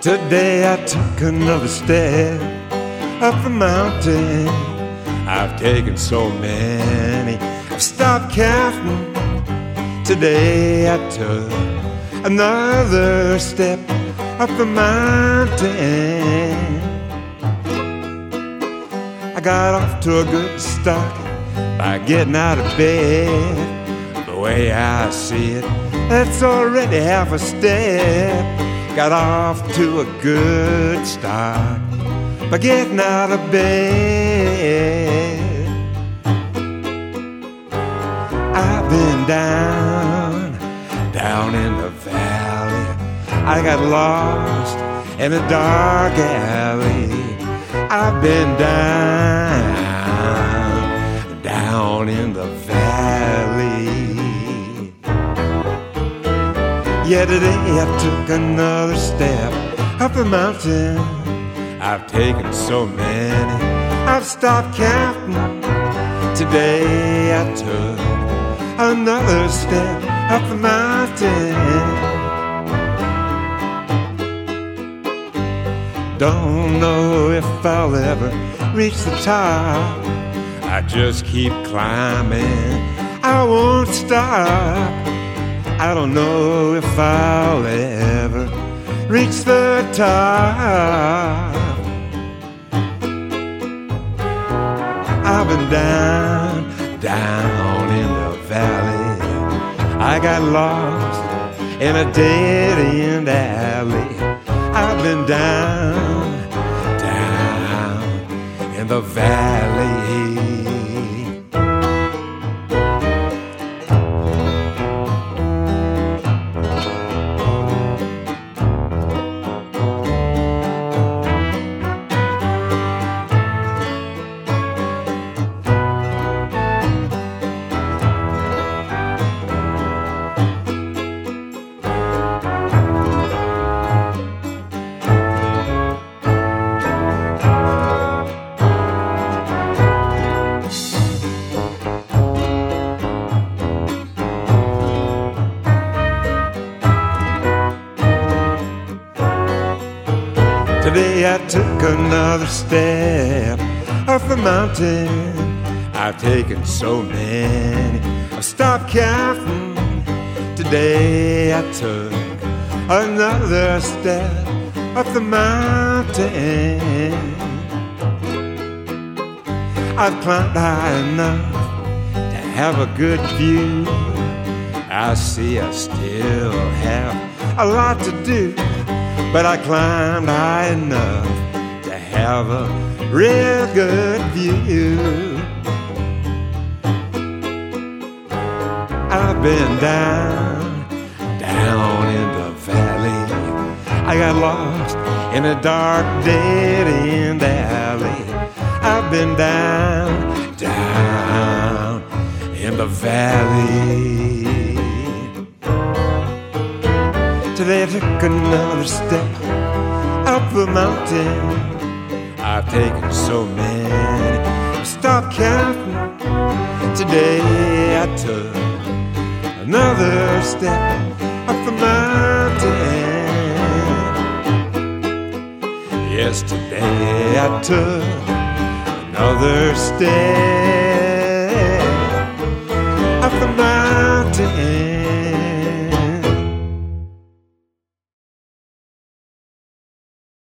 Today I took another step up the mountain. I've taken so many, I've stopped counting. Today I took another step up the mountain. I got off to a good start by getting out of bed. The way I see it, that's already half a step. Got off to a good start by getting out of bed. I've been down in the valley. I got lost in a dark alley. I've been down in the valley. Yeah, today I took another step up the mountain. I've taken so many, I've stopped counting. Today I took another step up the mountain. Don't know if I'll ever reach the top. I just keep climbing, I won't stop. I don't know if I'll ever reach the top. I've been down in the valley. I got lost in a dead-end alley. I've been down in the valley. Today I took another step up the mountain. I've taken so many, I've stopped counting. Today I took another step up the mountain. I've climbed high enough to have a good view. I see I still have a lot to do, but I climbed high enough to have a real good view. I've been down in the valley. I got lost in a dark dead-end alley. I've been down in the valley. Today I took another step up the mountain. I've taken so many, I've stopped counting. Today I took another step up the mountain. Yes, today I took another step